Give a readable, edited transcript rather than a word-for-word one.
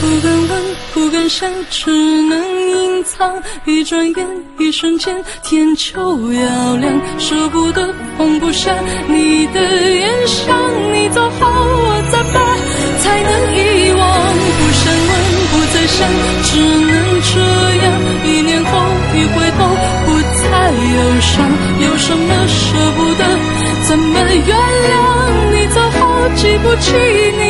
敢问，不敢想，只能隐藏。一转眼，一瞬间，天就要亮，舍不得，放不下你的眼伤。你走后，我再把才能遗忘。不想问，不再想，只能这样。1年后，一回头，不再忧伤。有什么舍不得？怎么原谅？你走后，记不起你